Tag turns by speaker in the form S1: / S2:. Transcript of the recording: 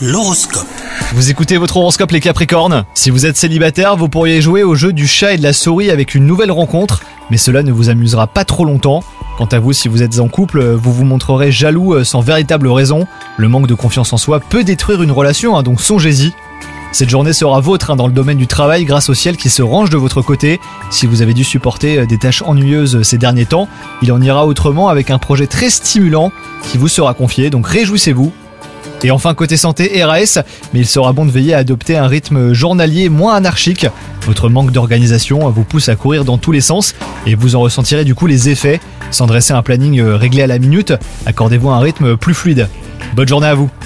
S1: L'horoscope.
S2: Vous écoutez votre horoscope les Capricornes. Si vous êtes célibataire, vous pourriez jouer au jeu du chat et de la souris avec une nouvelle rencontre, mais cela ne vous amusera pas trop longtemps. Quant à vous, si vous êtes en couple, vous vous montrerez jaloux sans véritable raison. Le manque de confiance en soi peut détruire une relation, donc songez-y. Cette journée sera vôtre dans le domaine du travail grâce au ciel qui se range de votre côté. Si vous avez dû supporter des tâches ennuyeuses ces derniers temps, il en ira autrement avec un projet très stimulant qui vous sera confié, donc réjouissez-vous. Et enfin côté santé, RAS, mais il sera bon de veiller à adopter un rythme journalier moins anarchique. Votre manque d'organisation vous pousse à courir dans tous les sens et vous en ressentirez du coup les effets. Sans dresser un planning réglé à la minute, accordez-vous un rythme plus fluide. Bonne journée à vous.